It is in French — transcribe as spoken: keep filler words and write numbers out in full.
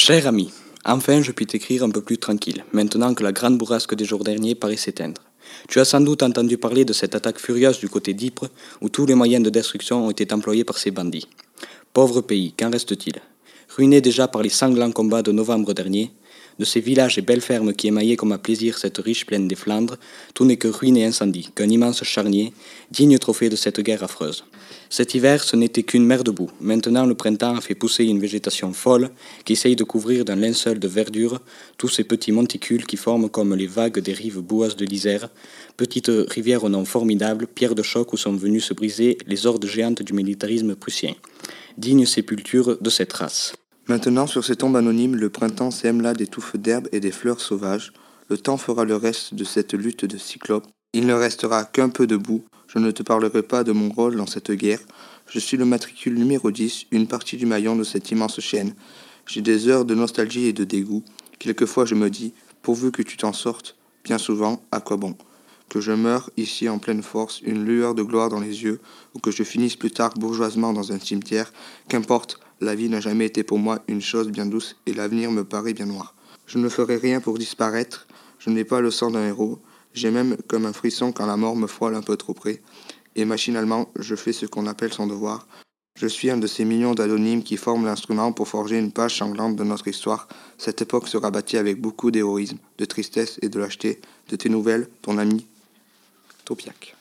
Cher ami, enfin je puis t'écrire un peu plus tranquille, maintenant que la grande bourrasque des jours derniers paraît s'éteindre. Tu as sans doute entendu parler de cette attaque furieuse du côté d'Ypres, où tous les moyens de destruction ont été employés par ces bandits. Pauvre pays, qu'en reste-t-il? Ruiné déjà par les sanglants combats de novembre dernier, de ces villages et belles fermes qui émaillaient comme à plaisir cette riche plaine des Flandres, tout n'est que ruine et incendie, qu'un immense charnier, digne trophée de cette guerre affreuse. Cet hiver, ce n'était qu'une mer de boue. Maintenant, le printemps a fait pousser une végétation folle qui essaye de couvrir d'un linceul de verdure tous ces petits monticules qui forment comme les vagues des rives boueuses de l'Isère, petites rivières au nom formidable, pierres de choc où sont venues se briser les hordes géantes du militarisme prussien. Digne sépulture de cette race. Maintenant, sur ces tombes anonymes, le printemps sème là des touffes d'herbes et des fleurs sauvages. Le temps fera le reste de cette lutte de cyclopes. Il ne restera qu'un peu de boue. Je ne te parlerai pas de mon rôle dans cette guerre. Je suis le matricule numéro dix, une partie du maillon de cette immense chaîne. J'ai des heures de nostalgie et de dégoût. Quelquefois je me dis, pourvu que tu t'en sortes, bien souvent, à quoi bon? Que je meure ici en pleine force, une lueur de gloire dans les yeux, ou que je finisse plus tard bourgeoisement dans un cimetière, qu'importe, la vie n'a jamais été pour moi une chose bien douce et l'avenir me paraît bien noir. Je ne ferai rien pour disparaître, je n'ai pas le sang d'un héros, j'ai même comme un frisson quand la mort me frôle un peu trop près, et machinalement je fais ce qu'on appelle son devoir. Je suis un de ces millions d'anonymes qui forment l'instrument pour forger une page sanglante de notre histoire. Cette époque sera bâtie avec beaucoup d'héroïsme, de tristesse et de lâcheté. De tes nouvelles, ton ami Topiak.